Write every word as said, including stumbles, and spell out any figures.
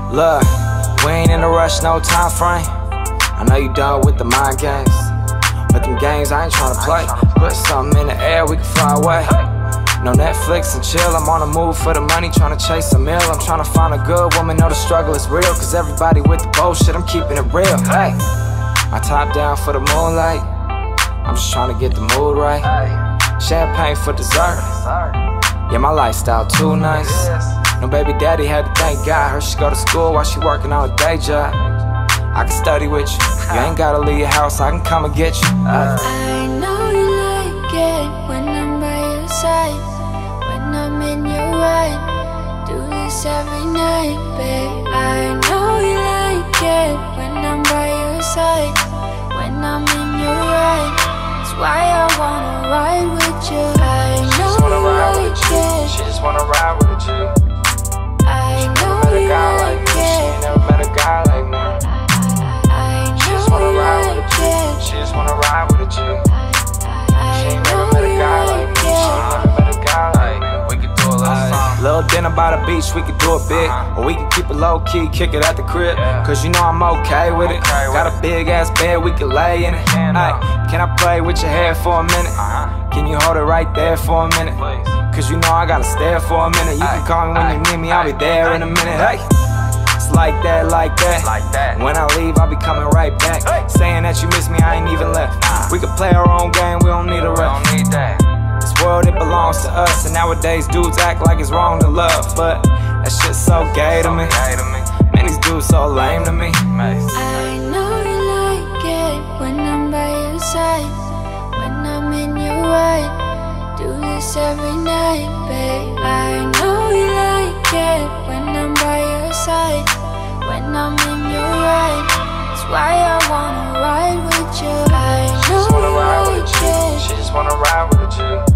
Look, we ain't in a rush, no time frame. I know you done with the mind games, but them games I ain't tryna play. Put something in the air, we can fly away. No Netflix and chill, I'm on the move for the money, tryna chase a meal. I'm tryna find a good woman, know the struggle is real, cause everybody with the bullshit, I'm keeping it real. Hey, my top down for the moonlight, I'm just tryna get the mood right. Champagne for dessert, yeah, my lifestyle too nice. No baby daddy, had to thank God. Her she go to school while she working on a day job. I can study with you, you ain't gotta leave your house, I can come and get you. uh. I know you like it when I'm by your side, when I'm in your ride. Do this every night, babe. I know you like it when I'm by your side, when I'm in your ride. That's why I wanna ride with you. I know you like it. She just wanna ride with a G. I know Never met a you guy like like me, she ain't it. never met a guy like me. I She just wanna know you ride with a like G. it. She just wanna ride with a G. She I ain't never know met a you guy like like me. She ain't it. never met a guy like me. We could do a little something. Little dinner by the beach, we could do it big. Or we can keep it low key, kick it at the crib. Cause you know I'm okay with it. Got a big ass bed, we can lay in it. Ay, can I play with your hair for a minute? Can you hold it right there for a minute? Cause you know I gotta stare for a minute. You can call me when you need me, I'll be there in a minute. Hey, it's like that, like that. When I leave, I'll be coming right back. Saying that you miss me, I ain't even left. We can play our own game, we don't need a ref. This world, it belongs to us. And nowadays, dudes act like it's wrong to love, but that shit's so gay to me. Man, these dudes so lame to me. I know you like it when I'm by your side, when I'm in your ride. Do this every night, babe. I know you like it when I'm by your side, when I'm in your ride. That's why I wanna ride with you. I know you like it. She just wanna ride with a G.